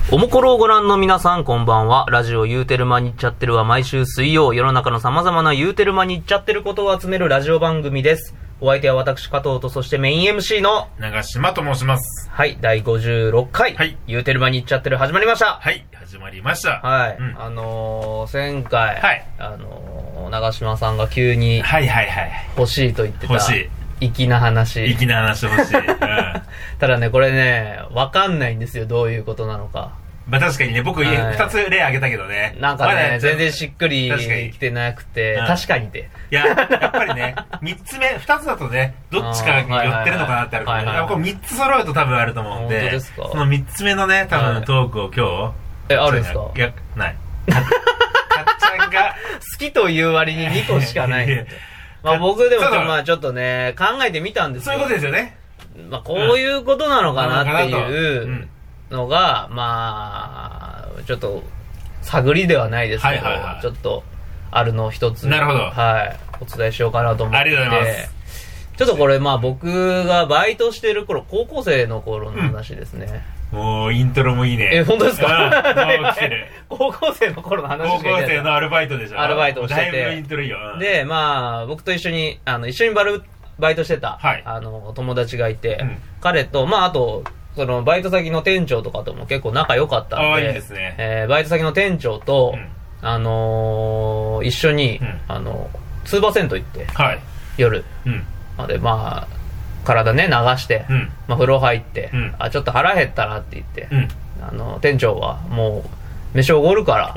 おもころをご覧の皆さん、こんばんは。ラジオ言うてる間に言っちゃってるは毎週水曜、世の中の様々な言うてる間に言っちゃってることを集めるラジオ番組です。お相手は私、加藤と、そしてメイン MC の長島と申します。 はい、第56回、はい、言うてる間に言っちゃってる始まりました。 はい、始まりました。 はい、前回、はい、長島さんが急に欲しいと言ってた、欲しい粋な話欲しい、 ただね、これね、わかんないんですよ、どういうことなのか。 まあ確かにね、僕2つ例挙げたけどね、 なんかね、全然しっくりきてなくて、確かにっていや、やっぱりね、3つ目、2つだとね、どっちかに寄ってるのかなってあるから、これ3つ揃うと多分あると思うんで、 本当ですか？ その3つ目のね、多分トークを今日あるんですか？ いや、ない。かっちゃんが好きという割に2個しかないまあ僕でもまあちょっとね、考えてみたんですよ。 そういうことですよね。 まあこういうことなのかなっていうのが、まあちょっと探りではないですけど、ちょっとあるのを一つ、 なるほど、 はい、お伝えしようかなと思って。 ありがとうございます。 ちょっとこれまあ僕がバイトしてる頃、高校生の頃の話ですね。 もうイントロもいいね。 本当ですか？ もう来てる。 高校生の頃の話しか高校生のアルバイトでしょ。 アルバイトをしてて、 だいぶイントロいいよ。 でまあ僕と一緒にバイトしてた、友達がいて、彼とまああとそのバイト先の店長とかとも結構仲良かったんで、 いいですね。 バイト先の店長と、一緒に、スーパー銭湯行って、夜までまあ体ね流して、まあ、風呂入って、ちょっと腹減ったなって言って、店長はもう飯おごるから、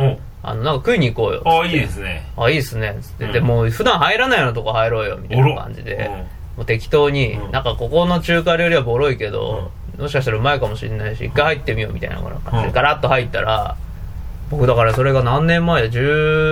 なんか食いに行こうよっつって。 いいですね。 いいですねっつって、でもう普段入らないようなとこ入ろうよみたいな感じで、もう適当に、なんかここの中華料理はボロいけど、もしかしたらうまいかもしれないし一回入ってみようみたいな感じでガラッと入ったら、僕だからそれが何年前で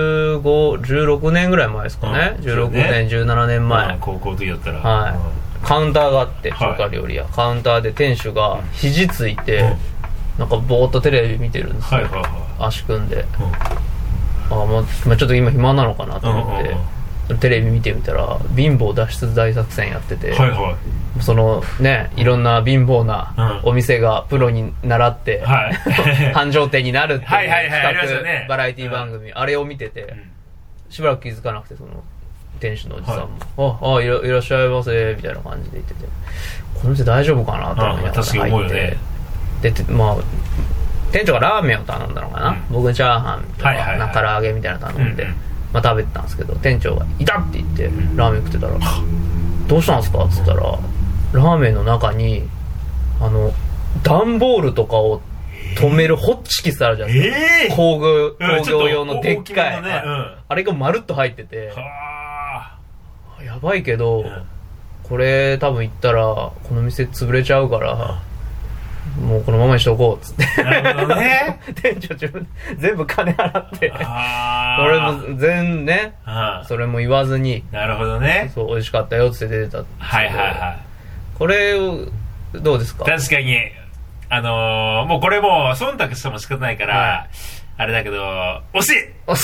16年ぐらい前ですかね、16年17年前、 高校の時だったら、 カウンターがあって、中華料理屋、カウンターで店主が肘ついて、なんかぼーっとテレビ見てるんですよ、足組んで、まあちょっと今暇なのかなと思って、テレビ見てみたら貧乏脱出大作戦やってて、そのね、いろんな貧乏なお店がプロに習って繁盛店になるっていう企画バラエティ番組、あれを見てて、しばらく気づかなくて、その店主のおじさんも、いらっしゃいませみたいな感じで言ってて、この店大丈夫かなと思いながら入って、でまあ店長がラーメンを頼んだのかな、僕チャーハンとか唐揚げみたいなの頼んで、まあ食べてたんですけど、店長がいたって言ってラーメン食ってたら、どうしたんですかっつったら、ラーメンの中に段ボールとかを止めるホッチキスあるじゃないですか、工業用のでっかい、あれがまるっと入ってて、やばいけど、これ多分行ったらこの店潰れちゃうから、もうこのままにしとこうっつって、 なるほどね店長全部金払って、それもね、それも言わずに、 なるほどね、 そう美味しかったよっつって出てたんですけど、これどうですか？ 確かにもうこれも忖度しても仕方ないから、あれだけど、惜しい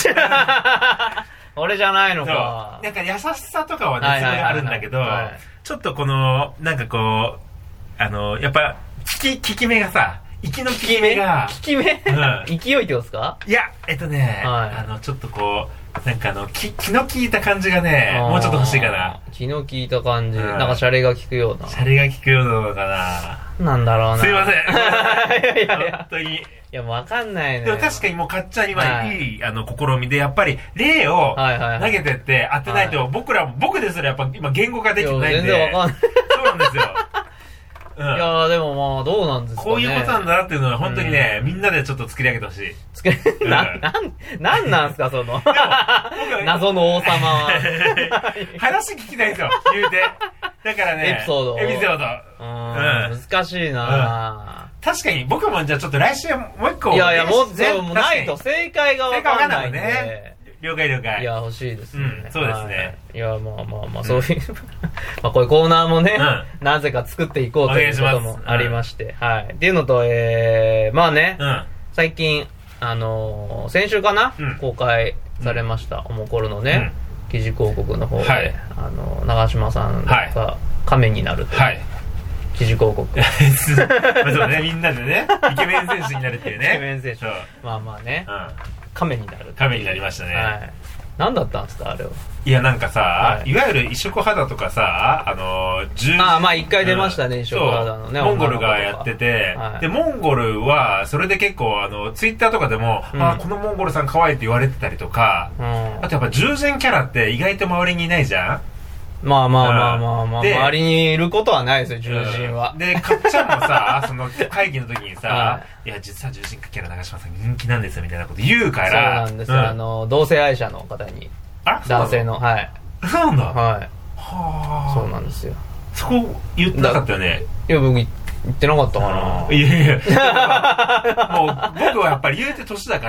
俺じゃないのか。 なんか優しさとかはね、すごいあるんだけど、ちょっとこのなんかこうやっぱ聞き目がさ、息の効き目が、 勢いってことですか？ いやちょっとこうなんか気の利いた感じがね、もうちょっと欲しいかな。 気の利いた感じ、なんかシャレが効くような。 シャレが効くようなのかな。 なんだろうな。 すいません。 いや本当に。 いや、わかんないね。 でも確かにもうかっちゃん今いい試みで、やっぱり例を投げてって当てないと、僕ですらやっぱ今言語化できてないんで。 全然わかんない。 そうなんですよ。 いやでもまあどうなんですかね。 こういうことなんだなっていうのは本当にね、みんなでちょっと作り上げてほしい。 なんなんすかその謎の王様は。 話聞きたいですよ、言うて。だからね、 エピソード。難しいな。 確かに僕もじゃあちょっと来週もう一個。 いやもうないと正解がわかんないんで。 了解。 いや欲しいですね。 そうですね。 いやまあそういうまあこういうコーナーもね、なぜか作っていこうということもありまして、っていうのとまあね、最近先週かな、公開されましたおもころのね、記事広告の方で長嶋さんが亀になるという記事広告そうね、みんなでねイケメン選手になるっていうね。 イケメン選手、まあまあね、亀になる。 亀になりましたね。はい。 何だったんですかあれは。 いやなんかさ、いわゆる異色肌とかさ、 まあ一回出ましたね、異色肌のね。 モンゴルがやってて、でモンゴルはそれで結構ツイッターとかでも、このモンゴルさん可愛いって言われてたりとか、あとやっぱ獣人キャラって意外と周りにいないじゃん。 まあ周りにいることはないですよ、獣人は。 でかっちゃんもさ、その会議の時にさ、いや実は獣人キャラ長嶋さん人気なんですよみたいなこと言うから。 そうなんですよ、同性愛者の方に。男性の、はい。 そうなんだ。 はい。そうなんですよ。 そこ言ってなかったよね。 いや僕言ってなかったかな。 いやいやもう僕はやっぱり言うて年だから、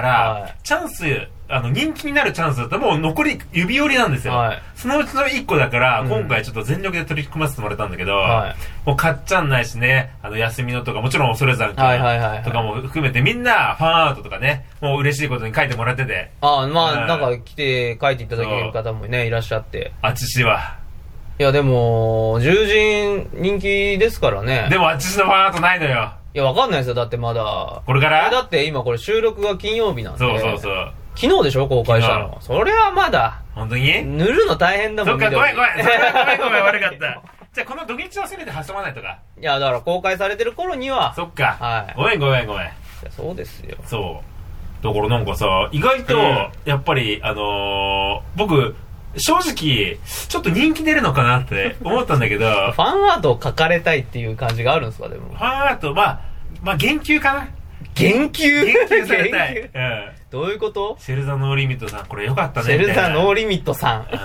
チャンス、人気になるチャンスだったらもう残り指折りなんですよ。そのうちの1個だから、今回ちょっと全力で取り組ませてもらったんだけど、もうかっちゃんないしね、休みのとか、もちろん恐山君とかも含めてみんなファンアートとかね、もう嬉しいことに書いてもらってて。 まあなんか来て書いていただける方もねいらっしゃって。 あちしは。 いやでも獣人人気ですからね。 でもあちしのファンアートないのよ。 いやわかんないですよ、だってまだ。 これから？ だって今これ収録が金曜日なんで。 そう。 昨日でしょ公開したの。それはまだ。 本当に？ 塗るの大変だもん。 そっか、ごめん悪かった。じゃあこの土日はせめて挟まないとか。 いやだから公開されてる頃には。 そっか。 はい。 ごめん。 いやそうですよ。 そう。だからなんかさ、意外とやっぱり僕正直ちょっと人気出るのかなって思ったんだけど。 ファンアートを描かれたいっていう感じがあるんですかでも。 ファンアートまあ言及かな。 言及されたい。 どういうこと？ シェルザノーリミットさんこれよかったね。 シェルザノーリミットさん。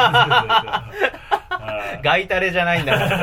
ガイタレじゃないんだから。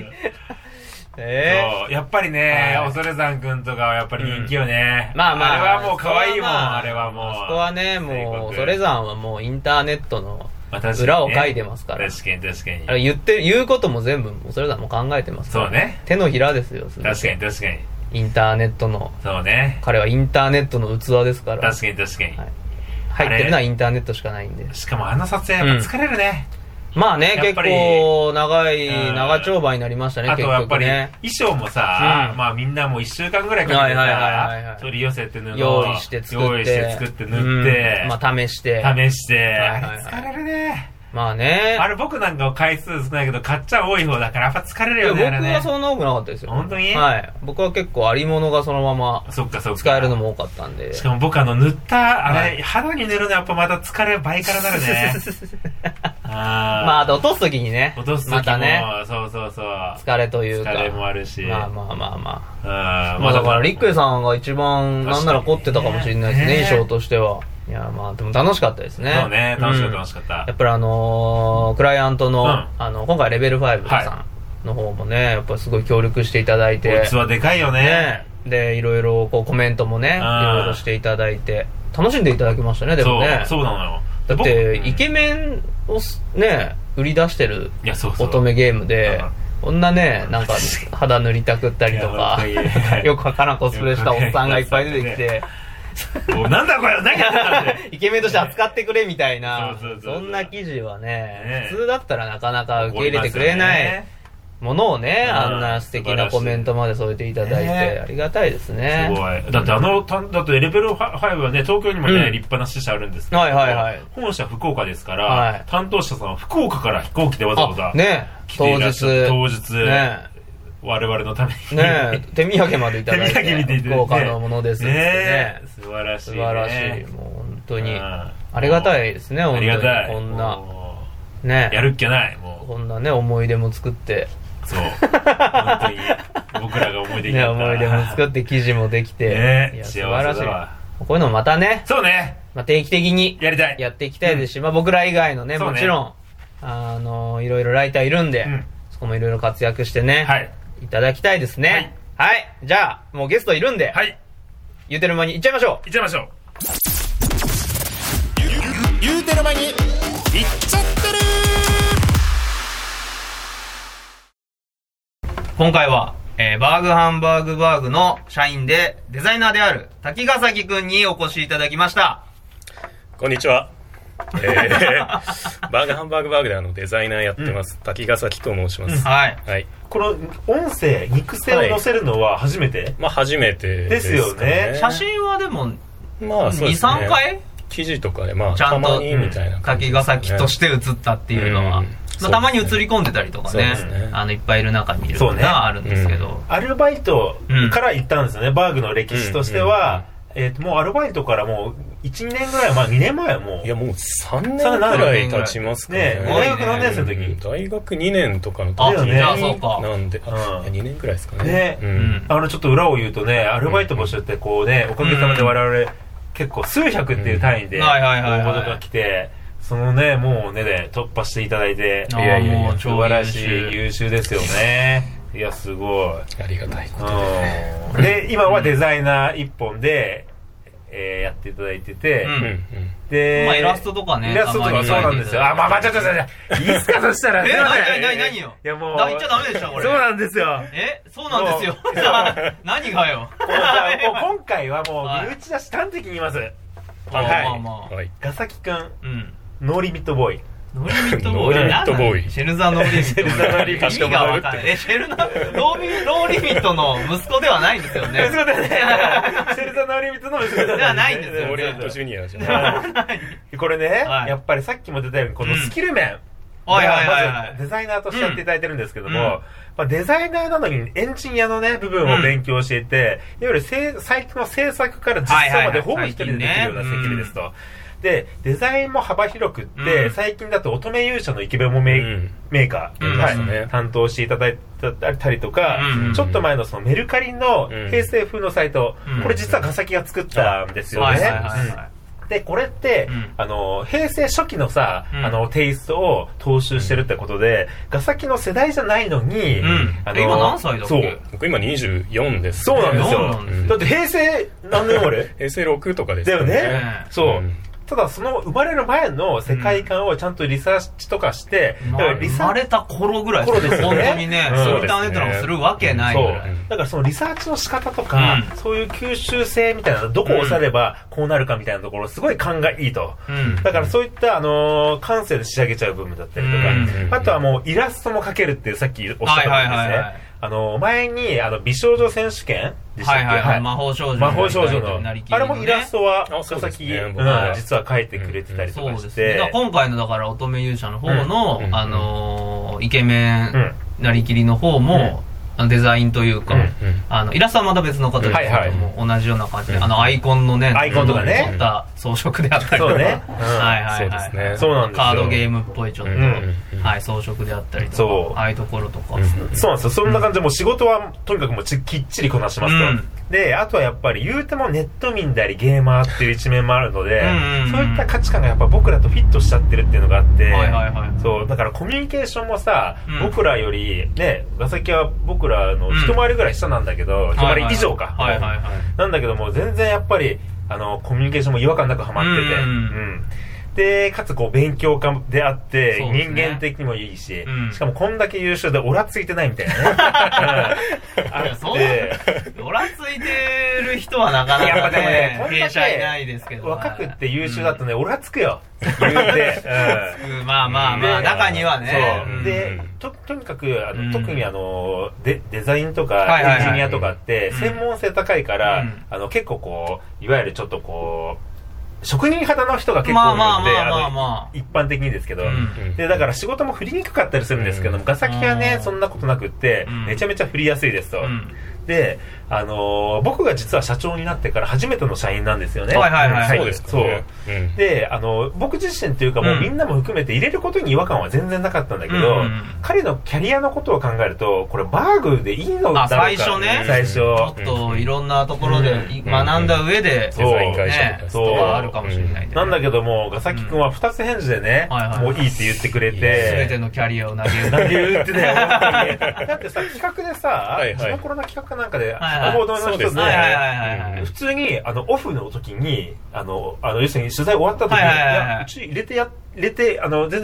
やっぱりね、恐山くんとかはやっぱり人気よね。 まああれはもう可愛いもん、あれはもう。 そこはね、もう、恐山はもうインターネットの裏を書いてますから。 確かに。 言うことも全部、恐山も考えてますから。 そうね。 手のひらですよ、 確かに。 インターネットの。 そうね。 彼はインターネットの器ですから。 確かに。 入ってるのはインターネットしかないんで。 しかも撮影やっぱ疲れるね。 まあね、結構長丁場になりましたね、 あとやっぱり衣装もさ、まあみんなもう1週間ぐらいかけてさ、取り寄せて布を用意して作って塗って、 まあ試して。 疲れるね。 まあね。 あれ僕なんか回数少ないけど、買っちゃ多い方だからやっぱ疲れるよね。 僕はそんな多くなかったですよ。 本当に？ はい。僕は結構ありものがそのまま使えるのも多かったんで。 しかも僕塗ったあれ肌に塗るのやっぱまた疲れ倍からなるね。 まあ落とすときにね。 落とすときもそう疲れというか。 疲れもあるし。 まあだからリックエさんが一番なんなら凝ってたかもしれないですね、衣装としては。いやまあでも楽しかったですね。 そうね、楽しかった。 やっぱりクライアントの今回レベル5さんの方もね、やっぱりすごい協力していただいて。 器でかいよね。 でいろいろコメントもねいろいろしていただいて楽しんでいただきましたね。でもね。 そうなのよ。 だってイケメンをね売り出してる乙女ゲームで。こんなね、なんか肌塗りたくったりとかよくわからんコスプレしたおっさんがいっぱい出てきてなんだこれ何やってんだってイケメンとして扱ってくれみたいなそんな記事はね普通だったらなかなか受け入れてくれないものをねあんな素敵なコメントまで添えていただいてありがたいですね。 すごい。だってレベル5はね東京にもね立派な支社あるんですけど本社福岡ですから担当者さんは福岡から飛行機でわざわざ来ていらっしゃって当日我々のためにね手土産までいただいて福岡のものですってね。 素晴らしい。 もう本当にありがたいですね。本当にこんなねやるっきゃないもうこんなね思い出も作ってそう本当に僕らが思い出になった思い出も作って記事もできて素晴らしい。こういうのもまたねそうね定期的にやりたいやっていきたいですし僕ら以外のねもちろんいろいろライターいるんでそこもいろいろ活躍してねいただきたいですね。はいじゃあもうゲストいるんで言うてる間に行っちゃいましょう。 言うてる間に行っちゃってる。 今回は、バーグハンバーグバーグの社員でデザイナーである滝ヶ崎くんにお越しいただきました。 こんにちは。バーグハンバーグバーグでデザイナーやってます、滝ヶ崎と申します。 はい。 はい。 この音声肉声を載せるのは初めて、 まあ初めてですよね。 写真はでもまあそうですね、 2、3回記事とかでまあちゃんとたまにみたいな滝ヶ崎として写ったっていうのは、まあ、たまに映り込んでたりとかね、いっぱいいる中見るのがあるんですけど、 アルバイトから行ったんですよね、バーグの歴史としては。もうアルバイトからもう 1,2 年ぐらい、まあ2年前はもう。 いやもう3年ぐらい経ちますかね。 大学何年生の時？ 大学2年とかの時になんで、2年ぐらいですかね。 ちょっと裏を言うとね、アルバイト募集ってこうね、おかげさまで我々結構数百っていう単位で応募が来て、そのね、もうね、突破していただいて、 いやいやいや、 素晴らしい、優秀ですよね。いや、すごい。 ありがたいことで、今はデザイナー一本で、やっていただいてて、 で、まあイラストとかね。 イラストとかそうなんですよ。まあ、ちょっと、いいっすか、そしたら。 何よ。 いや、もう。 言っちゃダメでしょ、これ。 そうなんですよ。 そうなんですよ。何がよ。 今回はもう、身内出し端的に言います。 はい。 ガサキくん、ノーリミットボーイ。 ノーリミットボーイ。シェルザノーリミット。 シェルザノーリミット。 意味がわかんない。シェルザノーリミットの息子ではないんですよね。 息子ではない。シェルザノーリミットの息子ではないんですよ。 ノーリミットジュニアじゃん。これね、やっぱりさっきも出たように、このスキル面。まずデザイナーとしてやっていただいてるんですけども、デザイナーなのにエンジニアのね、部分を勉強していて、いわゆるサイトの制作から実装までほぼ一人でできるような設計ですと。で、デザインも幅広くって、最近だと乙女勇者のイケメンメーカー、担当していただいたりとか、ちょっと前のそのメルカリの平成風のサイト、これ実はガサキが作ったんですよね。で、これって、平成初期のさ、テイストを踏襲してるってことで、ガサキの世代じゃないのに、 今何歳だっけ？ そう。僕今24です。 そうなんですよ。だって平成何年生まれ？ 平成6とかですよね。だよね。そう。ただその生まれる前の世界観をちゃんとリサーチとかして、 生まれた頃ぐらいですよね。本当にね、そうインターネットなんかするわけないぐらい。 だからそのリサーチの仕方とか、そういう吸収性みたいな、どこを押さればこうなるかみたいなところすごい勘がいいと。だからそういった感性で仕上げちゃう部分だったりとか、あとはもうイラストも描けるっていうさっきおっしゃったんですね。前に美少女選手権でしたっけ？ 魔法少女のあれもイラストはガサキ実は描いてくれてたりとかして、 今回のだから乙女勇者の方のイケメンなりきりの方もデザインというか、イラストはまた別の方ですけども、同じような感じで、アイコンのね、 アイコンとかね、 撮った装飾であったりとか、 そうなんですよ。 カードゲームっぽいちょっと、装飾であったりとか、ああいうところとか。 そうなんですよ。そんな感じで、もう仕事はとにかくもうきっちりこなしますと。で、あとはやっぱり言うてもネット民でありゲーマーっていう一面もあるので、そういった価値観がやっぱ僕らとフィットしちゃってるっていうのがあって、そう、だからコミュニケーションもさ、僕らより、ね、ガサキは僕らの一回りぐらい下なんだけど、一回り以上か。なんだけども、全然やっぱり、コミュニケーションも違和感なくハマってて、で、かつこう勉強家であって、人間的にもいいし、しかもこんだけ優秀でオラついてないみたいなね。 オラついてる人はなかなかね、弊社いないですけど。 若くって優秀だとね、オラつくよ。言うて。 まあ、中にはね。 で、とにかく、特にデザインとかエンジニアとかって、専門性高いから、結構こう、いわゆるちょっとこう、職人肌の人が結構いるので、一般的にですけど、で、だから仕事も振りにくかったりするんですけども、ガサキはね、そんなことなくって、めちゃめちゃ振りやすいですと。で、僕が実は社長になってから初めての社員なんですよね。 そうですか。そう。 で、僕自身というかもうみんなも含めて入れることに違和感は全然なかったんだけど、彼のキャリアのことを考えると、これバーグでいいのだろうか。 最初ね。 最初。ちょっといろんなところで学んだ上で、 デザイン会社とかあるかもしれない。 なんだけども、ガサキ君は二つ返事でね、もういいって言ってくれて。 全てのキャリアを投げ打ってね、本当に。だってさ、企画でさ、地の頃の企画なんかで、報道の人で、普通に、オフの時に、要するに取材終わった時に、いや、うち入れて、全然、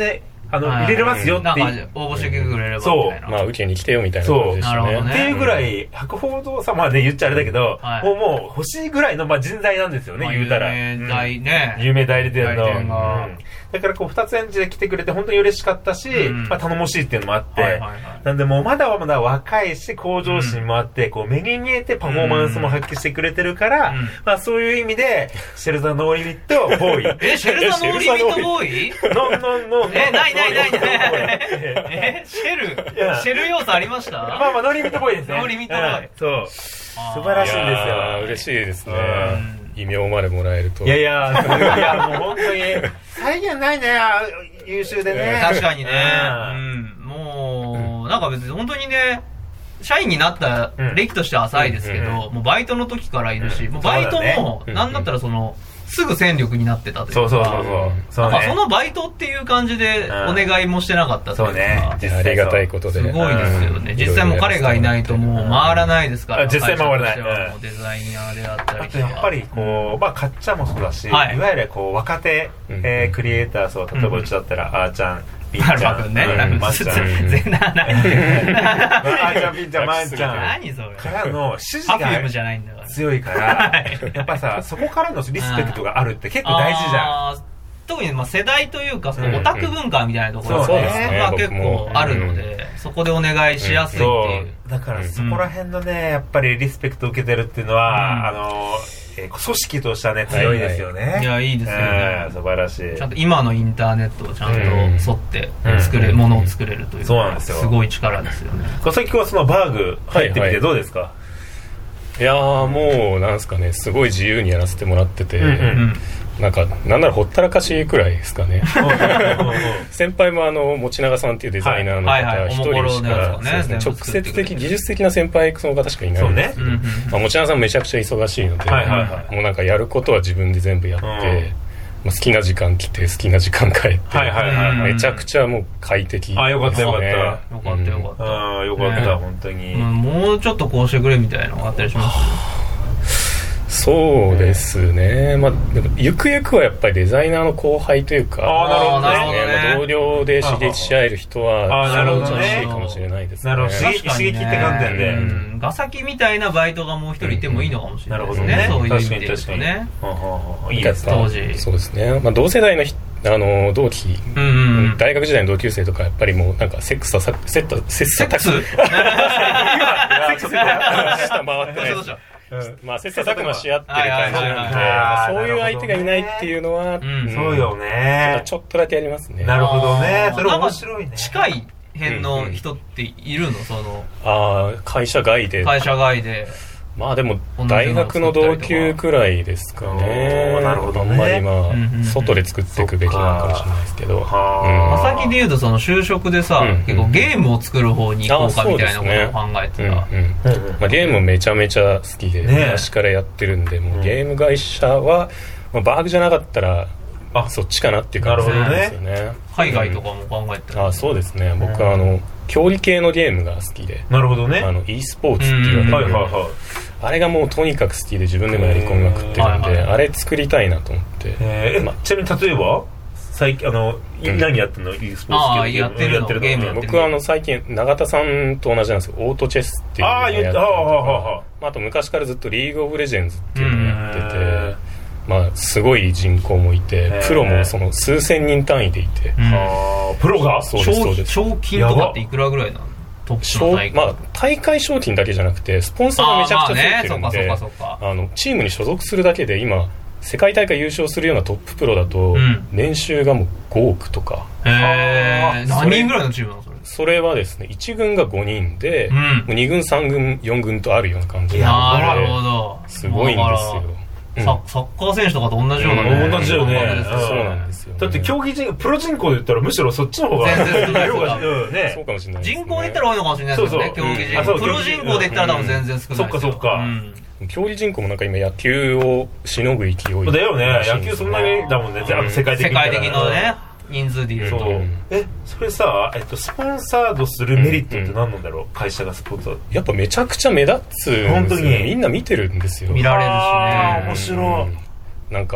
入れれますよってなんか応募してくれればみたいな。 そうまあ受けに来てよみたいな感じでしたね。 っていうぐらい博報堂さんまで言っちゃあれだけど、もう欲しいぐらいの人材なんですよね、言うたら。有名代理店の。だからこう二つ演じで来てくれて本当に嬉しかったし、頼もしいっていうのもあって、なんでもうまだまだ若いし向上心もあって、こう目に見えてパフォーマンスも発揮してくれてるから、そういう意味でシェルザノーリミットボーイ。 シェルザノーリミットボーイ？ ノン。 ない。シェル要素ありました？ まあノーリミットボーイですね。 ノーリミットボーイ。 そう。素晴らしいんですよ。 嬉しいですね。異名までもらえると。 いやもう本当に再現ないね、優秀でね。 確かにね。もうなんか別に本当にね、社員になった歴としては浅いですけど、もうバイトの時からいるし、もうバイトもなんだったらすぐ戦力になってたというか、そのバイトっていう感じでお願いもしてなかったというか、 ありがたいことで。 すごいですよね。実際も彼がいないともう回らないですから。 実際回らない。 デザイナーであったり。 あとやっぱりこう、かっちゃんもそうだし、いわゆるこう若手クリエイター層、例えばうちだったらあーちゃん、ピンちゃん、まっちゃん、あーちゃん、ピンちゃん、まんちゃん何それからの支持が強いから、やっぱさ、そこからのリスペクトがあるって結構大事じゃん。 特に世代というかオタク文化みたいなところが結構あるので、そこでお願いしやすいっていう。 だからそこら辺のね、やっぱりリスペクトを受けてるっていうのは、組織としてはね、強いですよね。 いや、いいですよね。 素晴らしい。 ちゃんと今のインターネットをちゃんと沿ってものを作れるという。 そうなんですよ。 すごい力ですよね。 小関君はそのバーグ入ってみてどうですか？ いやー、もうなんですかね、すごい自由にやらせてもらってて、なんならほったらかしくらいですかね。先輩も持永さんっていうデザイナーの方一人しか、直接的技術的な先輩その方しかいないんですけど、持永さんめちゃくちゃ忙しいので、もうなんかやることは自分で全部やって、好きな時間来て好きな時間帰って、めちゃくちゃもう快適ですね。 よかったよかったよかった本当に。 もうちょっとこうしてくれみたいなのがあったりします？ そうですね。ゆくゆくはやっぱりデザイナーの後輩というか、同僚で刺激し合える人は楽しいかもしれないですね。 刺激って観点で。 ガサキみたいなバイトがもう一人いてもいいのかもしれないですね。そういう意味で言うとね。 いいです当時。そうですね。同世代の同期、大学時代の同級生とかやっぱりもうなんかセックス下回ってないです。切磋琢磨し合ってる感じなんで、そういう相手がいないっていうのは、 そうよね。 ちょっとだけありますね。 なるほどね。それ面白いね。 近い辺の人っているの？ 会社外で。でも大学の同級くらいですかね。 なるほどね。 あんまり外で作っていくべきなのかもしれないですけど。 さっきで言うと就職でさ、結構ゲームを作る方に行こうかみたいなことを考えてた。 ゲームめちゃめちゃ好きで、昔からやってるんで、もうゲーム会社はバーグじゃなかったらそっちかなっていう感じなんですよね。 海外とかも考えてた。 そうですね。僕は競技系のゲームが好きで。 なるほどね。 e スポーツって言われてる。あれがもうとにかく好きで自分でもやり込みまくってるんで、あれ作りたいなと思って。 ちなみに例えば最近何やってるの？ e スポーツやってるのゲーム。 僕は最近永田さんと同じなんですよ。オートチェスっていうのをやってて、あと昔からずっとリーグオブレジェンズっていうのをやってて、すごい人口もいて、プロも数千人単位でいて、 プロが賞金とかっていくらぐらいなの？ 大会賞金だけじゃなくてスポンサーがめちゃくちゃついてるんで、チームに所属するだけで今世界大会優勝するようなトッププロだと年収がもう5億とか。 何人ぐらいのチームなの？ それはですね、1軍が5人で、2軍3軍4軍とあるような感じなるほど。 すごいんですよ。 サッカー選手とかと同じような同じよね。 そうなんですよ。 だって競技人プロ人口で言ったらむしろそっちの方が全然少ないそうかもしれない。 人口で言ったら多いのかもしれないですよね。競技人口プロ人口で言ったら多分全然少ない。 そっかそっか。 競技人口もなんか今野球をしのぐ勢いだよね。野球そんなにだもんね。世界的のね人数で言うと。 それさ、スポンサードするメリットって何なんだろう？会社がスポンサー。 やっぱめちゃくちゃ目立つんですよ。みんな見てるんですよ。 見られるしね。 面白い。 なんか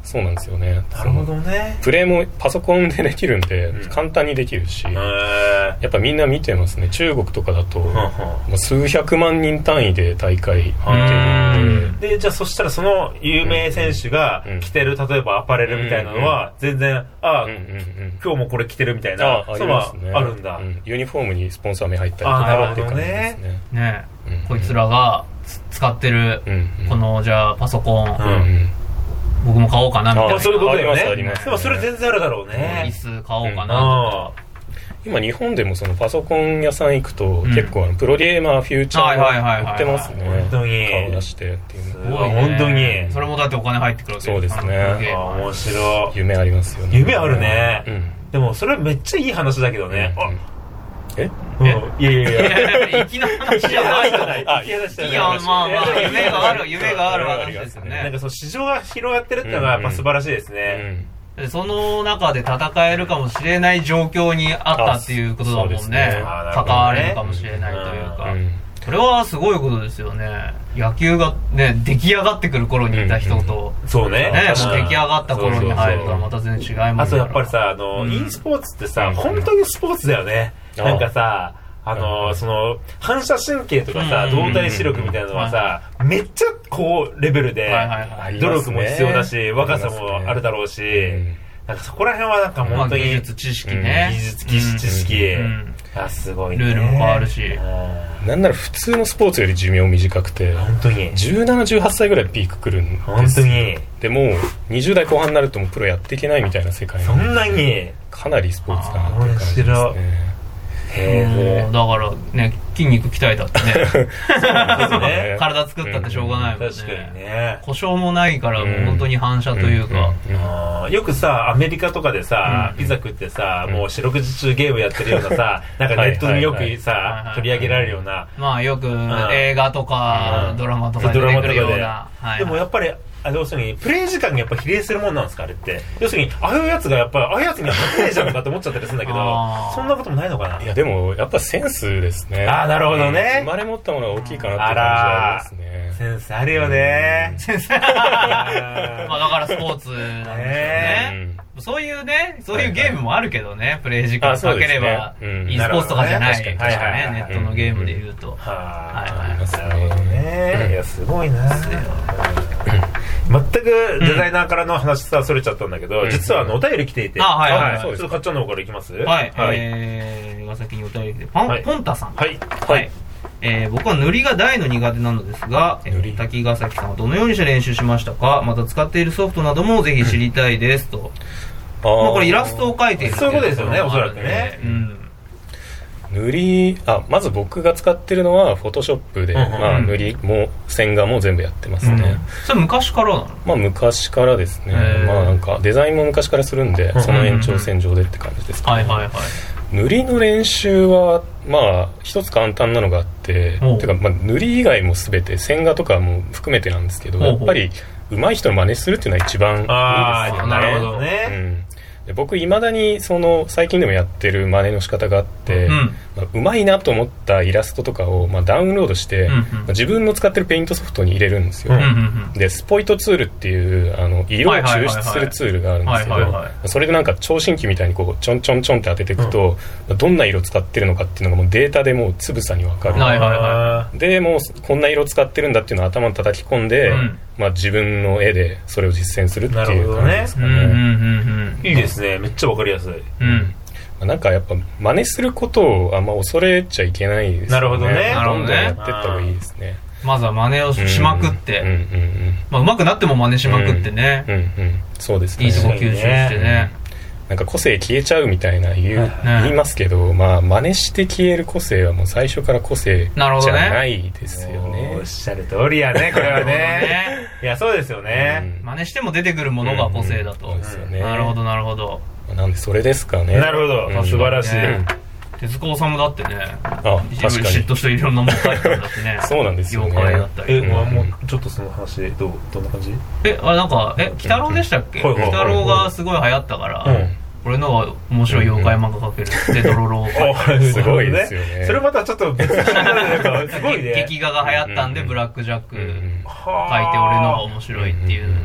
そうなんですよね。 なるほどね。 プレイもパソコンでできるんで、簡単にできるし、やっぱみんな見てますね。中国とかだと、数百万人単位で大会見てるんで。で、じゃあそしたらその有名選手が着てる、例えばアパレルみたいなのは、全然、今日もこれ着てるみたいな、そうはあるんだ。 ユニフォームにスポンサー名入ったりとかっていう感じですね。 ね、こいつらが使ってる、この、じゃあパソコン、僕も買おうかなみたいな。 そういうことだよね。 あります。 でもそれ全然あるだろうね。 椅子買おうかなとか。 今日本でもそのパソコン屋さん行くと、結構プロゲーマーフューチャーが売ってますね。 本当に顔出してっていうの。本当に。 それもだってお金入ってくるわけそうですね。 面白い。 夢ありますよね。 夢あるね。でもそれめっちゃいい話だけどね。いや粋な話じゃないじゃない。いや、まあ夢がある話ですよね。なんかそう市場が広がってるってのがやっぱ素晴らしいですね。 その中で戦えるかもしれない状況にあったっていうことだもんね。関われるかもしれないというか。それはすごいことですよね。野球がね、出来上がってくる頃にいた人と、 そうね。 もう出来上がった頃に入るとはまた全然違いますから。 あとやっぱりさ、e スポーツってさ、本当にスポーツだよね。なんかさ、その、反射神経とかさ、動体視力みたいなのはさ、めっちゃこう、レベルで、努力も必要だし、若さもあるだろうし、なんかそこら辺はなんか本当に、 技術知識ね。 技術知識。すごいね。 ルールも変わるし。 なんなら普通のスポーツより寿命短くて、 本当に。 17、18歳ぐらいピーク来るんです。 本当に。 でも、20代後半になるともうプロやっていけないみたいな世界。 そんなにかなりスポーツだなっていう感じですね。 だからね、筋肉鍛えたってね体作ったってしょうがないもんね。 確かにね。 故障もないからもう本当に反射というか、 よくさアメリカとかでさピザ食ってさもう四六時中ゲームやってるようなさなんかネットによくさ取り上げられるような、 まあよく映画とかドラマとかで出てくるような。 でもやっぱり要するにプレイ時間にやっぱ比例するもんなんですかあれって。要するにああいうやつがやっぱああいうやつには勝てねえじゃんとかって思っちゃったりするんだけどそんなこともないのかな。 いやでもやっぱセンスですね。 ああなるほどね。 生まれ持ったものが大きいかなって感じはありますね。 センスあるよね。 センスまあだからスポーツなんでしょうね。そういうね、そういうゲームもあるけどね、プレイ時間かければ e スポーツとかじゃない確かね、ネットのゲームで言うと。 ありますね。いやすごいな。全くデザイナーからの話さそれちゃったんだけど、実はお便り来ていて、ちょっとかっちゃんの方からいきます？ はい。が先にお便りで、ポンタさん。 はい。 僕は塗りが大の苦手なのですが、滝ヶ崎さんはどのようにして練習しましたか？また使っているソフトなどもぜひ知りたいですと。まあこれイラストを描いているそういうことですよね、おそらくね。 塗りまず僕が使ってるのはフォトショップで、まあ、塗りも線画も全部やってますね。 それ昔からなの？ まあ昔からですね。まあなんかデザインも昔からするんで、その延長線上でって感じですかね。塗りの練習はまあ一つ簡単なのがあっててか、まあ、塗り以外も全て線画とかも含めてなんですけど、やっぱり上手い人の真似するっていうのは一番いいですよね。 なるほどね。 で僕いまだにその最近でもやってる真似の仕方があって、うまいなと思ったイラストとかを、まあ、ダウンロードして、自分の使ってるペイントソフトに入れるんですよ。でスポイトツールっていう色を抽出するツールがあるんですけど、それでなんか聴診器みたいにこうちょんちょんちょんって当てていくと、どんな色使ってるのかっていうのがもうデータでもうつぶさに分かる。でもうこんな色使ってるんだっていうのを頭に叩き込んで、まあ、自分の絵でそれを実践するっていう感じですかね。 いいですね。めっちゃわかりやすい。 なんかやっぱ真似することをあんま恐れちゃいけないですね。 なるほどね。 どんどんやってった方がいいですね。 まずは真似をしまくって、まあ上手くなっても真似しまくってね。 そうですね。 いいとこ吸収してね。 なんか個性消えちゃうみたいな言いますけど、まあ真似して消える個性はもう最初から個性じゃないですよね。 おっしゃる通りやね、これはね。いやそうですよね。 真似しても出てくるものが個性だと。なるほどなるほど。 なんでそれですかね。 なるほど、素晴らしい。 手塚治虫だってね、 確かに嫉妬していろんなもの書いてたんだってね。 そうなんですよね。 妖怪だったり。 もうちょっとその話どんな感じ？ なんか鬼太郎でしたっけ？鬼太郎がすごい流行ったから、俺のが面白い妖怪漫画描けるってドロロを描いて。 すごいですよね。 それまたちょっと別にすごいね。 劇画が流行ったんでブラックジャック描いて俺のが面白いっていう。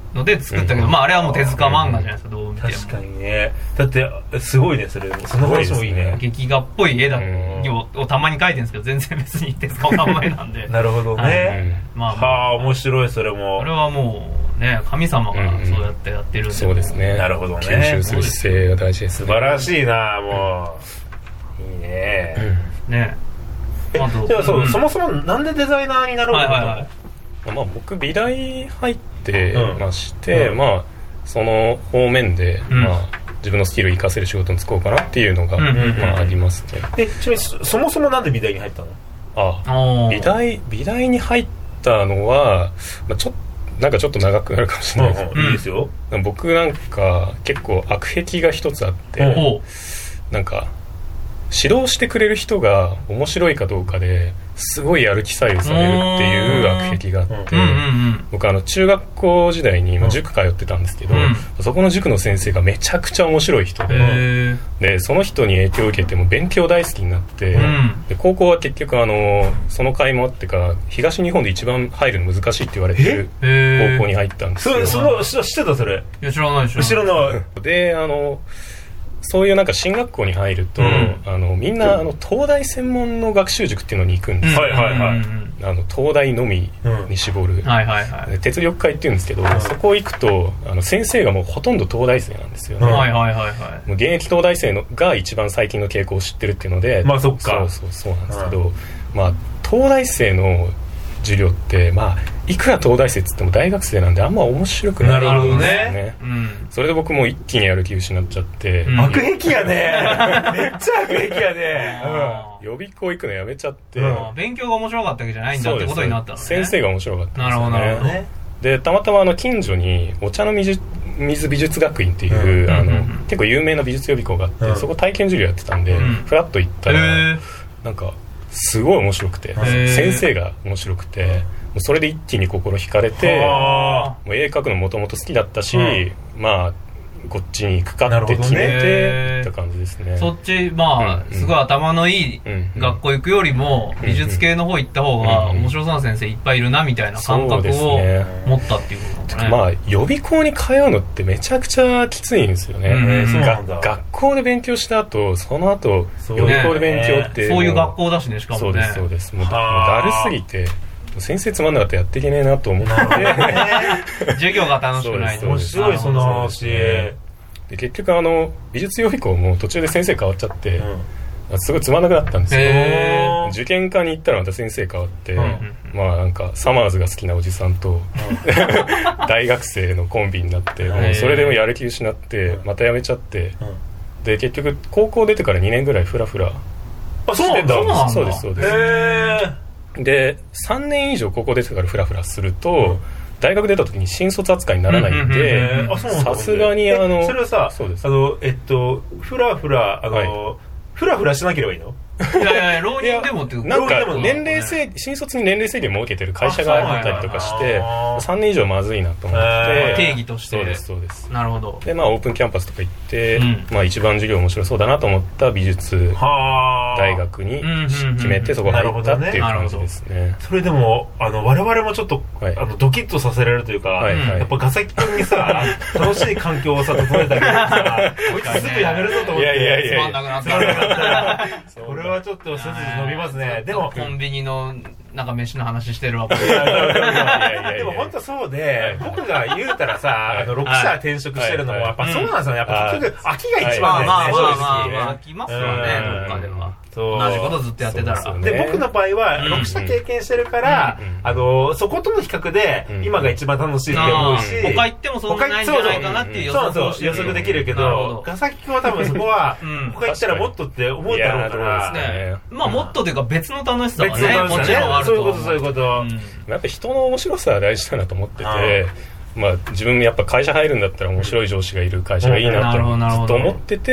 ので作ったけど、まああれはもう手塚漫画じゃないですか、どう見ても。 確かにね。だってすごいね、それ。その話もいいね。 劇画っぽい絵をたまに描いてるんですけど、全然別に手塚治虫絵なんで。 なるほどね。 まあ面白い、それも。 これはもうね、神様がそうやってやってるんで。 そうですね。 なるほどね。 吸収する姿勢が大事です。 素晴らしいな、もう。いいね。 ね。 じゃあそもそもなんでデザイナーになろうと思ったの？ まあ僕美大入ってまして、まあその方面でまあ自分のスキルを活かせる仕事に就こうかなっていうのがまあありますね。 ちなみにそもそもなんで美大に入ったの？ 美大に入ったのは、まあ、ちょっと長くなるかもしれないですけど、 いいですよ。 僕なんか結構悪癖が一つあって、なんか指導してくれる人が面白いかどうかですごいやる気左右されるっていう悪癖があって、僕中学校時代に塾通ってたんですけど、そこの塾の先生がめちゃくちゃ面白い人で、その人に影響を受けても勉強大好きになって、で高校は結局その甲斐もあってか東日本で一番入るの難しいって言われてる高校に入ったんですよ。 知ってたそれ？ いや知らないでしょ。 知らない。 でそういうなんか進学校に入ると、みんな東大専門の学習塾っていうのに行くんですよ。東大のみに絞る鉄力会っていうんですけど、そこ行くと先生がもうほとんど東大生なんですよね。もう現役東大生が一番最近の傾向を知ってるっていうので、 まあそっか。 そうなんですけど、まあ東大生の授業ってまあいくら東大生っつっても大学生なんであんま面白くないんですよね。それで僕も一気にやる気失っちゃって、 悪癖やね。めっちゃ悪癖やね。 予備校行くのやめちゃって、 勉強が面白かったわけじゃないんだってことになったのね。 先生が面白かったんですよね。 なるほどね。 でたまたま近所にお茶の水美術学院っていう結構有名な美術予備校があって、そこ体験授業やってたんでフラッと行ったらなんかすごい面白くて、先生が面白くて、もうそれで一気に心惹かれて、もう絵描くのもともと好きだったし、まあこっちに行くかって決めてった感じですね。 そっちまあすごい頭のいい学校行くよりも美術系の方行った方が面白そうな先生いっぱいいるなみたいな感覚を持ったっていうことね。 まあ予備校に通うのってめちゃくちゃきついんですよね。学校で勉強した後その後予備校で勉強ってそういう学校だしね。しかもねそうですもうだるすぎて先生つまんなかったらやっていけねえなと思って授業が楽しくない面白いその話で結局美術予備校も途中で先生変わっちゃって、すごいつまんなくなったんですよ。受験科に行ったらまた先生変わって、まあなんかサマーズが好きなおじさんと大学生のコンビになって、もうそれでもやる気失ってまたやめちゃって、で結局高校出てから2年ぐらいフラフラしてたんです。そうですそうです。で3年以上高校出てからフラフラすると、大学出た時に新卒扱いにならないんで、さすがにそれはさ、フラフラフラフラしなければいいの？ いや浪人でもってなんか新卒に年齢制限設けてる会社があったりとかして3年以上まずいなと思って定義としてそうです。 なるほど。 でまあオープンキャンパスとか行って、まあ一番授業面白そうだなと思った美術大学に決めてそこ入ったっていう感じですね。 それでも我々もちょっとドキッとさせられるというか、やっぱガサキ君にさ楽しい環境をさ整えてあげるさこいつすぐやめるぞと思ってつまんなくなったこれはちょっと背筋伸びますね。でもコンビニのなんか飯の話してるわ。 でも本当そうで、僕が言うたらさ6社転職してるのもやっぱそうなんですよね。やっぱ結局秋が一番まあ飽きますよね、どっかでは。同じことずっとやってたら。 で僕の場合は6社経験してるからそことの比較で今が一番楽しいって思うし、 他行ってもそんなないんじゃないかなっていう予測できるけど、ガサキ君は多分そこは他行ったらもっとって思うだろうから、 まあもっとというか別の楽しさがねもちろんあると。 そういうこと。 やっぱ人の面白さは大事だなと思ってて、まあ自分やっぱ会社入るんだったら面白い上司がいる会社がいいなとずっと思ってて、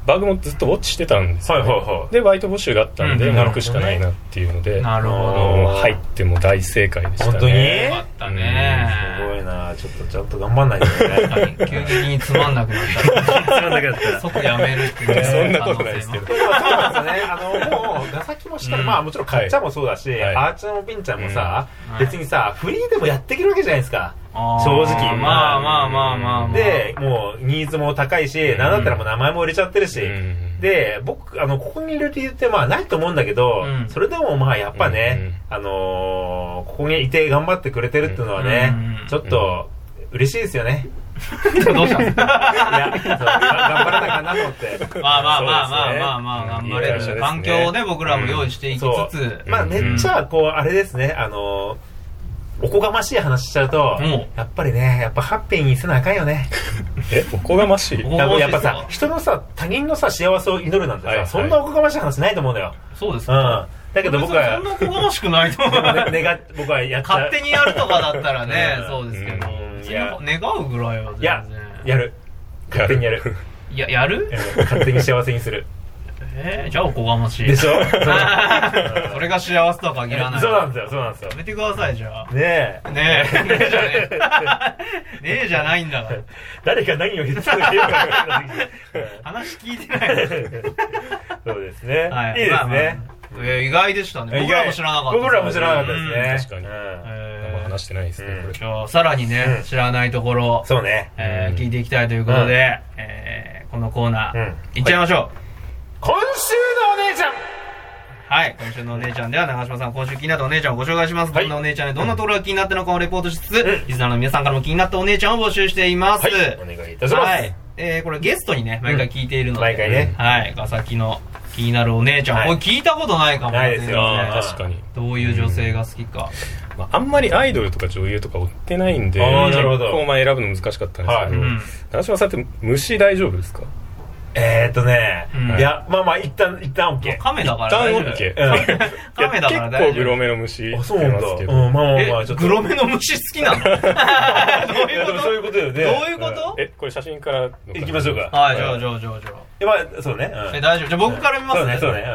バグもずっとウォッチしてたんですよ、ね、でバイト募集があったんで、もう行くしかないなっていうので、 なるほど、 入っても大正解でしたね。 本当によかったね、 すごいな。ちょっと頑張んないとね。 急激につまんなくなったら即やめるっていう、 そんなことないですけど。 そうなんですよね。もうガサキもしたら、まあもちろんかっちゃんもそうだし、あーちゃんもピンちゃんもさ、別にさフリーでもやっていけるわけじゃないですか。正直まあでもうニーズも高いし、なんだったらもう名前も売れちゃってるし、で僕ここにいる理由ってまあないと思うんだけど、それでもまあやっぱね、ここにいて頑張ってくれてるっていうのはね、ちょっと嬉しいですよね。 どうしたんですか？ いや、頑張らなかなと思って。 まあ頑張れる環境をね僕らも用意していきつつ、 まあめっちゃこうあれですね、おこがましい話しちゃうと、やっぱりね、やっぱハッピーにせなあかんよね。 おこがましい？ やっぱさ、人のさ、他人のさ、幸せを祈るなんてさ、そんなおこがましい話ないと思うんだよ。 そうですか。 だけど僕は、 そんなおこがましくないと思う。 僕はやっちゃう。 勝手にやるとかだったらね、そうですけど、願うぐらいは全然。 いや、やる。勝手にやる。 いや、やる？ 勝手に幸せにする。 じゃあおこがましいでしょ。 それが幸せとは限らない。 そうなんですよ。 やめてください、じゃあ。 ねえじゃねえ。ねえじゃないんだから。 誰が何を言ってたのか話聞いてない。 そうですね。いいですね。 意外でしたね。僕らも知らなかった。 僕らも知らなかったですね。 確かに。話してないですね。 今日さらにね、知らないところ、 そうね。 聞いていきたいということで、このコーナー、いっちゃいましょう。 今週のお姉ちゃん。 はい、今週のお姉ちゃんでは長嶋さん、今週気になったお姉ちゃんをご紹介します。どんなお姉ちゃんでどんなところが気になったのかをレポートしつつ、リスナーの皆さんからも気になったお姉ちゃんを募集しています。 はい、お願いいたします。はい、 これゲストにね、毎回聞いているので、 毎回ね、 はい、ガサキの気になるお姉ちゃん、これ聞いたことないかも。 ないですよ。 確かに。 どういう女性が好きか。 あんまりアイドルとか女優とか追ってないんで、結構選ぶの難しかったんですけど、長嶋さんって虫大丈夫ですか？ いや、まあ一旦 OK。 カメだから大丈夫。 一旦 OK。カメだから大丈夫。結構グロめの虫。 あ、そうなんだ。まあちょっと。 グロめの虫好きなの？どういうこと？ そういうことよね。 どういうこと？ これ写真から行きましょうか。 はい、じゃあ。 そうね。 大丈夫。じゃあ僕から見ますね。 そうね。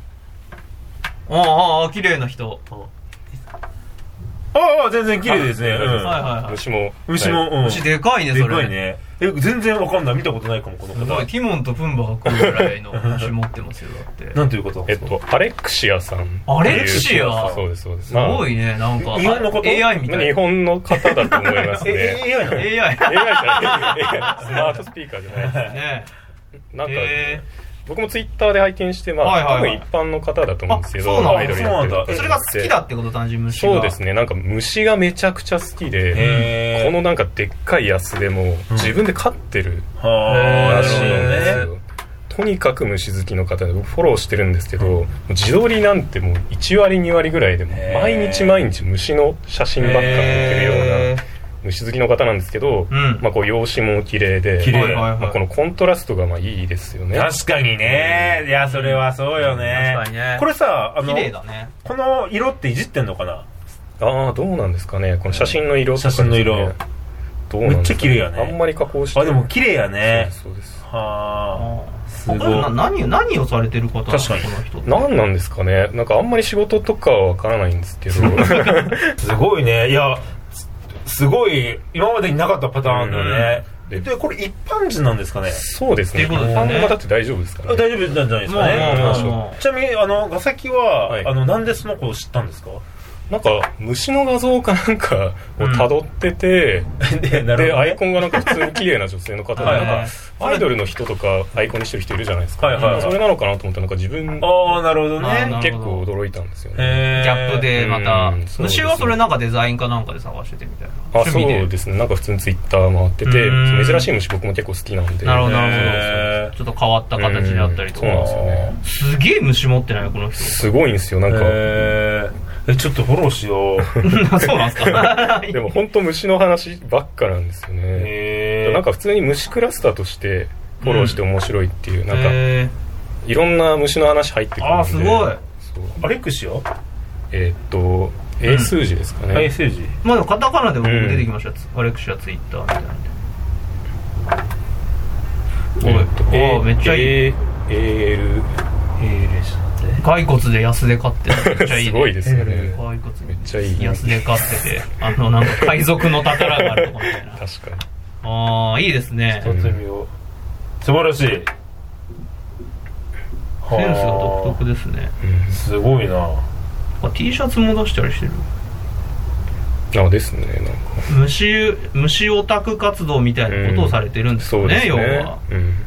綺麗な人。 全然綺麗ですね。 虫も。 虫でかいね、それ。 でかいね。全然わかんない。見たことないかも、この方。 ティモンとプンバが来るぐらいの虫持ってますよ、だって。 なんていうこと？ アレクシアさん。 アレクシア？ そうです。 すごいね、なんか。 日本のこと？ AI みたいな。 日本の方だと思いますね。 AI なの？ AI じゃない。スマートスピーカーじゃないですね。なんか、僕もツイッターで拝見して、多分一般の方だと思うんですけど、アイドルやってる方。 それが好きだってこと、単純に虫が。 そうですね、なんか虫がめちゃくちゃ好きで、このなんかでっかいやつでも自分で飼ってるらしいんですよ。とにかく虫好きの方で僕フォローしてるんですけど、自撮りなんてもう1割2割ぐらいでも毎日虫の写真ばっか載ってるような虫好きの方なんですけど、こう容姿も綺麗で、このコントラストがいいですよね。 確かにね。いや、それはそうよね。 確かにね。 これさ、 綺麗だね。 この色っていじってんのかな？ どうなんですかね。この写真の色とか。 写真の色。めっちゃ綺麗やね。 あんまり加工して。 でも綺麗やね。 そうです。 すごい。何をされてる方なの？ 確かに。 この人。 何なんですかね。なんかあんまり仕事とかはわからないんですけど。 すごいね。いや、すごい今までになかったパターンだね。でこれ一般人なんですかね？ そうですね。一般の方って大丈夫ですかね？ 大丈夫なんじゃないですかね。ちなみにガサキはなんでその子を知ったんですか？ なんか虫の画像かなんかを辿ってて、でアイコンがなんか普通に綺麗な女性の方で、なんかアイドルの人とかアイコンにしてる人いるじゃないですか。それなのかなと思ったら、なんか自分なるほどね。 結構驚いたんですよね。 ギャップでまた虫はそれなんかデザインかなんかで探しててみたいな。 そうですね。なんか普通にツイッター回ってて、珍しい虫僕も結構好きなんで。 なるほど。ちょっと変わった形になったりとか。 そうなんですよね。 すげえ虫持ってないこの人。 すごいんですよ。なんかちょっとフォローしよう。 そうなんですか？ でも本当虫の話ばっかなんですよね。なんか普通に虫クラスターとしてフォローして面白いっていう、なんかいろんな虫の話入ってくるんで。 すごい。 アレクシア？ 英数字ですかね。 英数字。 まあカタカナでも出てきました。アレクシアツイッターみたいなんで。 めっちゃいい。 AL 骸骨で安で飼ってる。めっちゃいいね。 すごいですよね。 骸骨めっちゃいい。 安で飼ってて、なんか海賊の宝があるとこみたいな。 確かに。 ああ、いいですね。 一つ見よう。素晴らしい。センスが独特ですね。 すごいな。 T シャツも出したりしてる。 ですね。なんか虫オタク活動みたいなことをされてるんですかね、要は。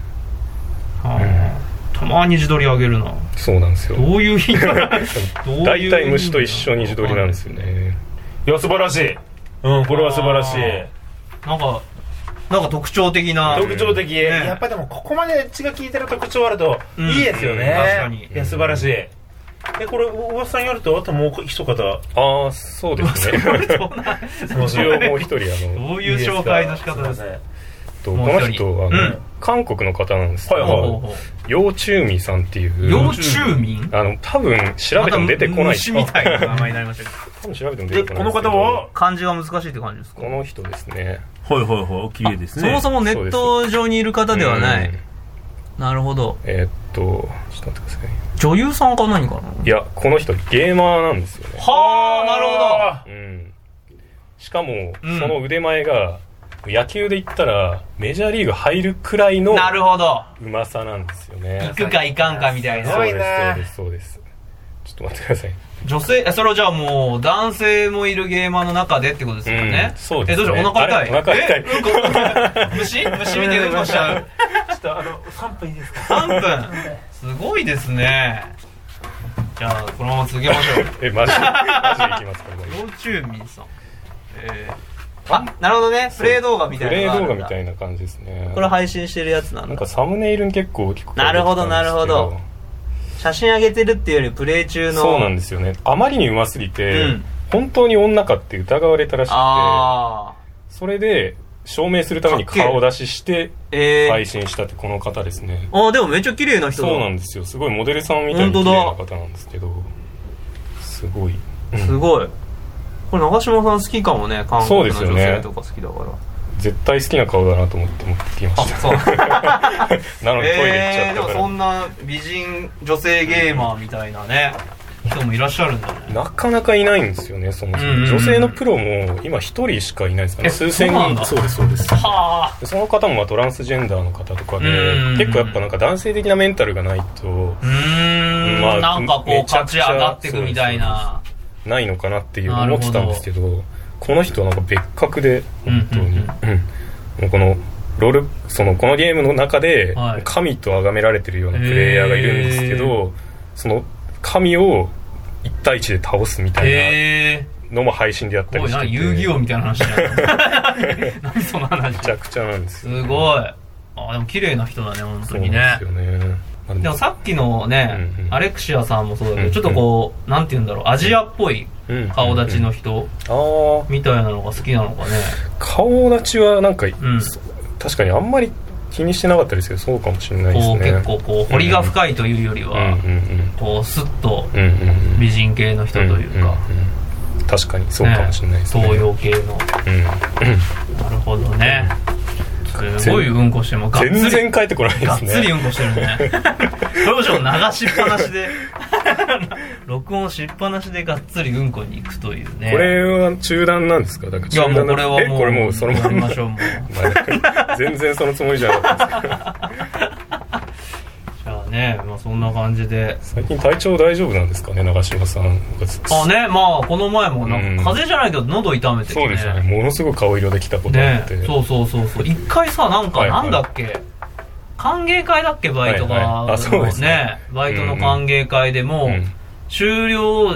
たまに自撮りあげるな。 そうなんですよ。 どういう意味？ 大体虫と一緒に自撮りなんですよね。 いや素晴らしい。これは素晴らしい。 なんか特徴的な。 特徴的。やっぱでもここまで血が効いてる特徴あるといいですよね。 確かに。 いや素晴らしい。これ噂さんによるとあともう一方。 そうですね。一応もう一人どういう紹介の仕方ですね。 この人韓国の方なんですけど、ヨウチュウミンさんっていう。 ヨウチュウミン？ 多分調べても出てこない。 虫みたいな名前になりましたけど。 多分調べても出てこない。 この方は漢字が難しいって感じですか？ この人ですね。 お綺麗ですね。 そもそもネット上にいる方ではない。なるほど。 ちょっと待ってください。 女優さんか何かな？ いや、この人ゲーマーなんですよね。 はあ、なるほど。しかも、その腕前が野球で言ったらメジャーリーグ入るくらいのうまさなんですよね。 行くか行かんかみたいな。 そうです。ちょっと待ってください。 女性、それをじゃあもう男性もいるゲーマーの中でってことですよね。 そうですね。 どうしよう、お腹痛い。 お腹痛い。 虫見てうんこしちゃう。 ちょっと3分いいですか ？3分。すごいですね。じゃあこのまま続けましょう。 マジでいきますか？ ヨウチュウミンさん。なるほどね。プレイ動画みたいな。 プレイ動画みたいな感じですね。 これ配信してるやつなんだ。 なんかサムネイルに結構大きく。 なるほど。写真上げてるっていうよりプレイ中の。 そうなんですよね。あまりにうますぎて、本当に女かって疑われたらしくて、それで証明するために顔出しして配信したってこの方ですね。 でもめっちゃ綺麗な人だ。 そうなんですよ。すごいモデルさんみたいな綺麗な方なんですけど、すごい。 すごい。これ長嶋さん好きかもね。韓国の女性とか好きだから。 絶対好きな顔だなと思って持ってきました。なのにトイレ行っちゃったから。 でもそんな美人女性ゲーマーみたいなね人もいらっしゃるんだね。 なかなかいないんですよね。そもそも女性のプロも今一人しかいないですかね。数千人。そうです。その方もトランスジェンダーの方とかで、結構やっぱなんか男性的なメンタルがないと、 なんかこう勝ち上がっていくみたいなないのかなっていう思ってたんですけど、この人はなんか別格で本当に、もうこのこのゲームの中で神と崇められてるようなプレイヤーがいるんですけど、その神を1対1で倒すみたいなのも配信でやったりしてて、 遊戯王みたいな話だ何その話。 めちゃくちゃなんですよ、 すごい。でも綺麗な人だね本当にね。 そうですよね。 でもさっきのね、アレクシアさんもそうだけど、ちょっとこうなんて言うんだろう、アジアっぽい顔立ちの人みたいなのが好きなのかね。 顔立ちはなんか、確かにあんまり気にしてなかったですけど、そうかもしれないですね。 結構こう彫りが深いというよりは、こうスッと美人系の人というか、 確かにそうかもしれないですね。 東洋系の。なるほどね。すごいうんこしても全然帰ってこないですね。 がっつりうんこしてるね。どうしよう、流しっぱなしで録音しっぱなしでがっつりうんこに行くというね。これは中断なんですか？だからいやもうこれはもうこれもうそのままやりましょう。もう全然そのつもりじゃなかったですけど。 じゃあね、そんな感じで。 最近体調大丈夫なんですかね、長嶋さん。 ね、この前もなんか風邪じゃないけど喉痛めててね。 そうですよね。ものすごい顔色で来たことあって。 そう一回さ、なんだっけ、歓迎会だっけ、バイトがね、バイトの歓迎会でも終了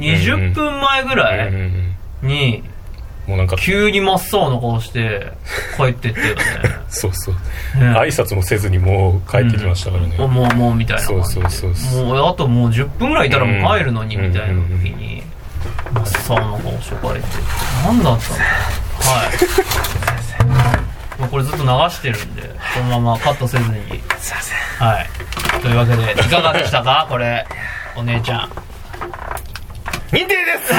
20分前ぐらいにもうなんか急に真っ青な顔して帰ってってよね。 そう挨拶もせずにもう帰ってきましたからね。 もうみたいな感じで、もうあともう10分ぐらいいたらもう帰るのにみたいな時に真っ青な顔して帰って何だったの。もうこれずっと流してるんでこのままカットせずに。すいません。はい、というわけでいかがでしたかこれお姉ちゃん。 認定です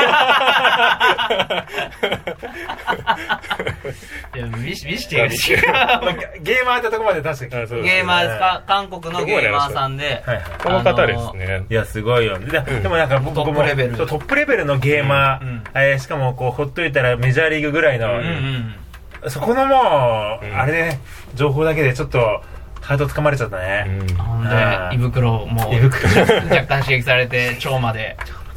いや見してよゲーマーってとこまで確かにゲーマーですか？韓国のゲーマーさんで、 この方ですね。 いやすごいよ。でもなんか僕もトップレベルのゲーマー、しかもこうほっといたらメジャーリーグぐらいの、そこのもうあれね、情報だけでちょっとハート掴まれちゃったね。 ほんで胃袋も若干刺激されて腸まで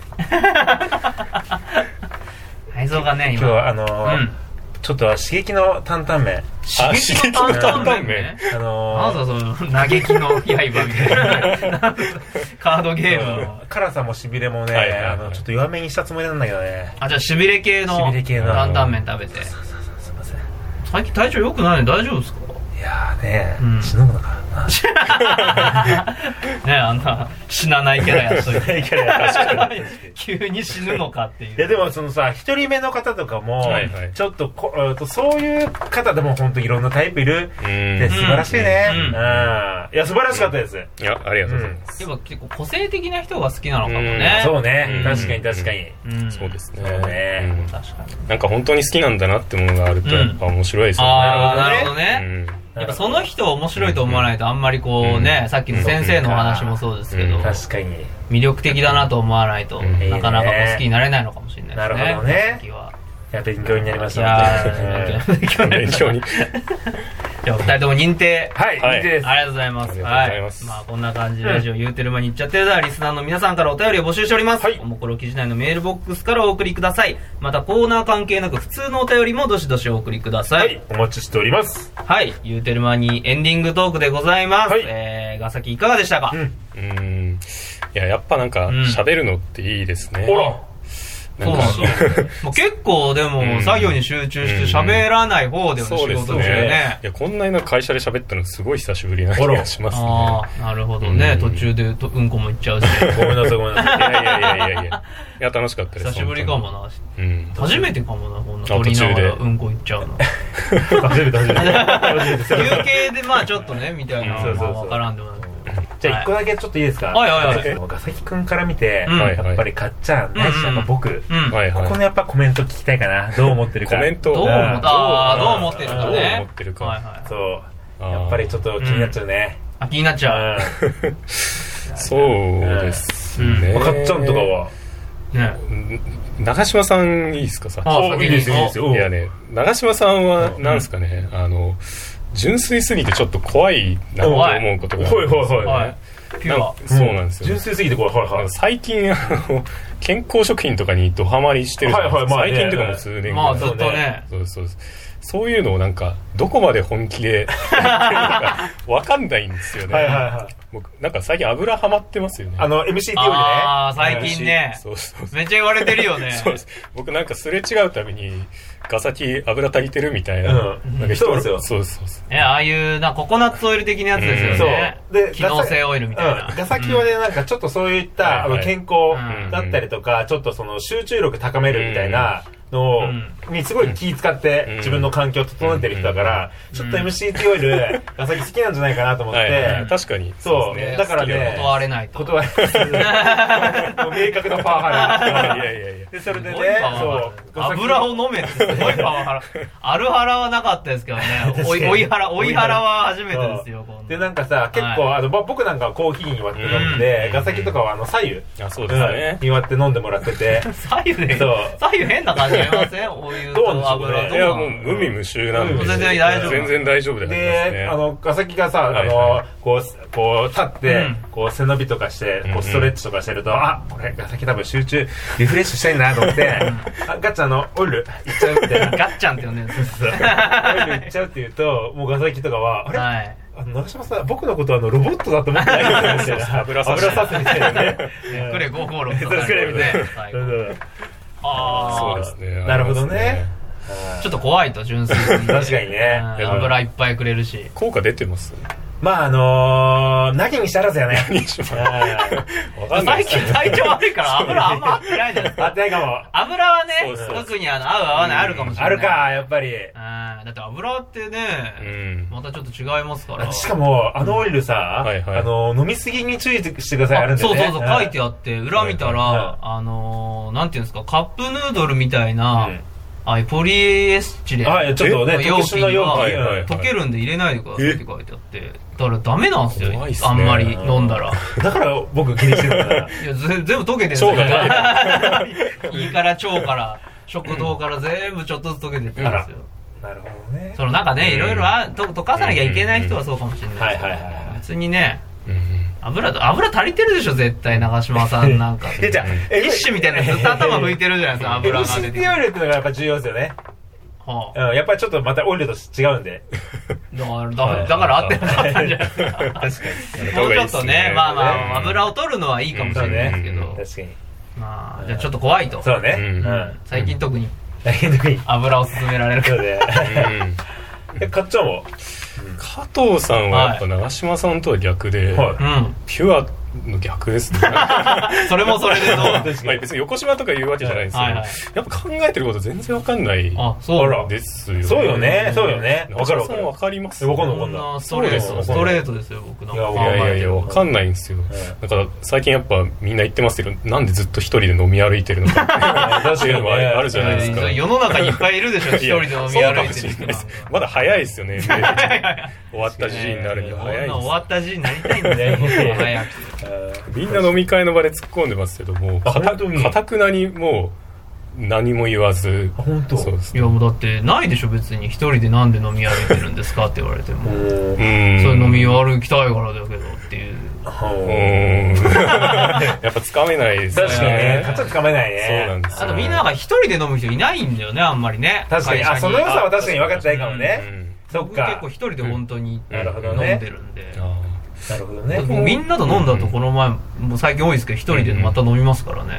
内臓がね今日ちょっと刺激の担々麺。 刺激の担々麺？なんだその嘆きの刃みたいなカードゲームの辛さもしびれもね、ちょっと弱めにしたつもりなんだけどね。 じゃあしびれ系の担々麺食べて。 すいません。 最近体調良くないの？大丈夫ですか？ いやね、死ぬのかな。 ね、あんな死なないキャラやっといて急に死ぬのかっていう。 いやでもそのさ、一人目の方とかもちょっとそういう方でも本当いろんなタイプいるって素晴らしいね。いや素晴らしかったです。 いやありがとうございます。 やっぱ結構個性的な人が好きなのかもね。 そうね、確かに確かに。 そうですね。 確かに。 なんか本当に好きなんだなってものがあるとやっぱ面白いですよね。 なるほどね。やっぱその人を面白いと思わないとあんまりこうね、さっきの先生のお話もそうですけど、 確かに魅力的だなと思わないとなかなか好きになれないのかもしれないですね。 なるほどね。いや勉強になりました。 勉強に。 じゃあお二人とも認定。 はい、認定です。 ありがとうございます。はい。まあこんな感じでラジオ言うてる間に言っちゃってるだリスナーの皆さんからお便りを募集しております。おもころ記事内のメールボックスからお送りください。またコーナー関係なく普通のお便りもどしどしお送りください。はい、 お待ちしております。 はい、言うてる間にエンディングトークでございます。ガサキいかがでしたか？ いややっぱなんか喋るのっていいですね。 ほら。 そうなんですよ。結構でも作業に集中して喋らない方では仕事ですよね。 いやこんなに会社で喋ったのすごい久しぶりな気がしますね。 なるほどね。途中でうんこも言っちゃうし。 ごめんなさいごめんなさい。いや楽しかったです。 久しぶりかもな。初めてかもな、こんな撮りながらうんこ言っちゃうの。 初めて。 休憩でまあちょっとねみたいなわからんでもない。 じゃあ一個だけちょっといいですか？ガサキ君から見てやっぱりかっちゃんないし僕ここのやっぱコメント聞きたいかな。どう思ってるか。 コメントどう思ってるかね。 どう思ってるか。 そうやっぱりちょっと気になっちゃうね。 気になっちゃう。 そうですね。 かっちゃんとかは長嶋さんいいですか？さいいですよ。 いやね、長嶋さんはなんですかね、純粋すぎてちょっと怖いなと思うことがそうなんですよ。 純粋すぎて怖い。 最近健康食品とかにドハマりしてるじゃないですか。最近とかも数年ぐらい。 まあずっとね。 そういうのをなんかどこまで本気でやってるのか分かんないんですよね。僕なんか最近油ハマってますよね。 MCT よりね。 最近ね。めっちゃ言われてるよね。 そうです。僕なんかすれ違うたびにガサキ油足りてるみたいな。なんかそうですよ。 そう。 ああいうココナッツオイル的なやつですよね。で機能性オイルみたいな。 ガサキはねなんかちょっとそういった健康だったりとかちょっとその集中力高めるみたいなのにすごい気使って自分の環境を整えてる人だからちょっと MCT オイルガサキ好きなんじゃないかなと思って確かにそうだからね断れないと断れない明確なパワハラでそれでね油を飲めってすごいパワハラアルハラはなかったですけどね追いハラは初めてですよでなんかさ結構僕なんかはコーヒーに割って飲んでガサキとかは左右に割って飲んでもらってて左右変な感じお湯と油と。 いやもう無味無臭なんで全然大丈夫。 全然大丈夫で。 でガサキがさこう立ってこう背伸びとかしてこうストレッチとかしてるとこれガサキ多分集中リフレッシュしたいなと思ってガッチャンオイルいっちゃうってガッチャンって呼んでるんですオイルいっちゃうって言うともうガサキとかはあれ長嶋さん僕のことはロボットだと思ってないみたいな油させみたいなねくれ556とかくれみたいなそうですね。 なるほどね。 ちょっと怖いと純粋に確かにね。 油いっぱいくれるし効果出てます？ まあなきにしあらずやね。 最近体調悪いから油あんま合ってないじゃないですか。 合ってないかも。 油はね、特に合う合わないあるかもしれない。 あるか、やっぱり。 だって油ってね、またちょっと違いますから。 しかも、オイルさ、飲みすぎに注意してください、あるんでね。 そう書いてあって、裏見たら、なんていうんですか、カップヌードルみたいな、ポリエスチレン。 ちょっとね、 容器が溶けるんで入れないでくださいって書いてあって。だからダメなんですよ、あんまり飲んだら。 だから僕気にしてるんだから。 いや、全部溶けてるんですよ。胃から腸から、食道から全部ちょっとずつ溶けてってるんですよ。 なるほどね。 なんかね、いろいろ溶かさなきゃいけない人はそうかもしれないですけど、別にね、油足りてるでしょ、絶対、長嶋さんなんか。ティッシュみたいなずっと頭拭いてるじゃないですか、油が出て。 油脂っていうのがやっぱ重要ですよね。やっぱりちょっとまたオイルと違うんで。 だから合ってなかったんじゃないですか。確かに。もうちょっとね、まあ油を取るのはいいかもしれないですけど。 確かに。 まあ、じゃあちょっと怖いと。 そうね。 最近特に油を勧められるから。 かっちゃんは加藤さんはやっぱ長嶋さんとは逆で、ピュアの逆ですね。 それもそれでどう別に横島とか言うわけじゃないんですけど、やっぱ考えてること全然わかんないですよね。 そうよね、そうよね。 長嶋さんわかります？ わかんない。 ストレートですよ、僕の。 いやわかんないんですよ。だから最近やっぱみんな言ってますけど、なんでずっと一人で飲み歩いてるのかっていうのがあるじゃないですか。 世の中にいっぱいいるでしょ、一人で飲み歩いてる人。 まだ早いですよね。終わった時になるには早いです。 終わった時になりたいんだよ、早く。 みんな飲み会の場で突っ込んでますけども、かたくなにもう何も言わず。 本当。 いやもうだってないでしょ、別に一人でなんで飲み歩いてるんですかって言われても、それ飲み歩きたいからだけどっていう。 やっぱつかめないですね。 確かにね、かっちゃつかめないね。 そうなんです。 あとみんなが一人で飲む人いないんだよね、あんまりね。 確かに。その良さは確かに分かってないかもね。そっか。 結構一人で本当に飲んでるんで。 なるほどね。 みんなと飲んだとこの前、もう最近多いですけど、一人でまた飲みますからね。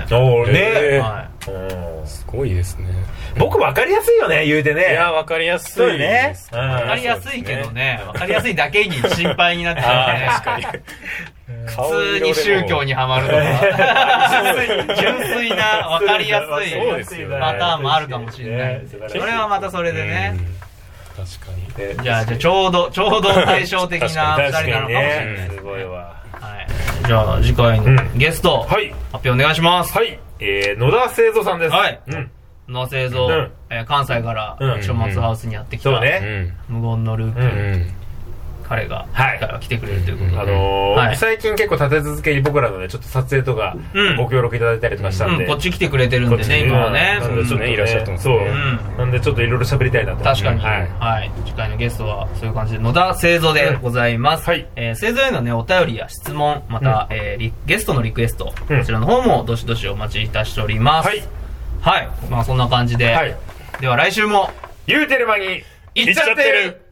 すごいですね。 僕分かりやすいよね、言うてね。 いや、分かりやすいね。 分かりやすいけどね、分かりやすいだけに心配になってね。 確かに。 普通に宗教にはまるとか、純粋な分かりやすいパターンもあるかもしれない。それはまたそれでね。 確かに。 じゃあちょうど対照的な2人なのかもしれない。 すごいわ。 じゃあ次回のゲスト発表お願いします。 はい、野田製造さんです。 はい。野田製造、関西から書物ハウスにやってきた無言のループ。彼が来てくれるということで、 最近結構立て続けに僕らのねちょっと撮影とかご協力いただいたりとかしたんで、 こっち来てくれてるんでね、今はね。 ちょっとねいらっしゃってます。 そうなんでちょっといろいろ喋りたいなと。 確かに。はい。次回のゲストはそういう感じで野田製造でございます。製造へのねお便りや質問、またゲストのリクエスト、こちらの方もどしどしお待ちいたしております。はい。まあそんな感じで、では来週も言うてる間に行っちゃってる。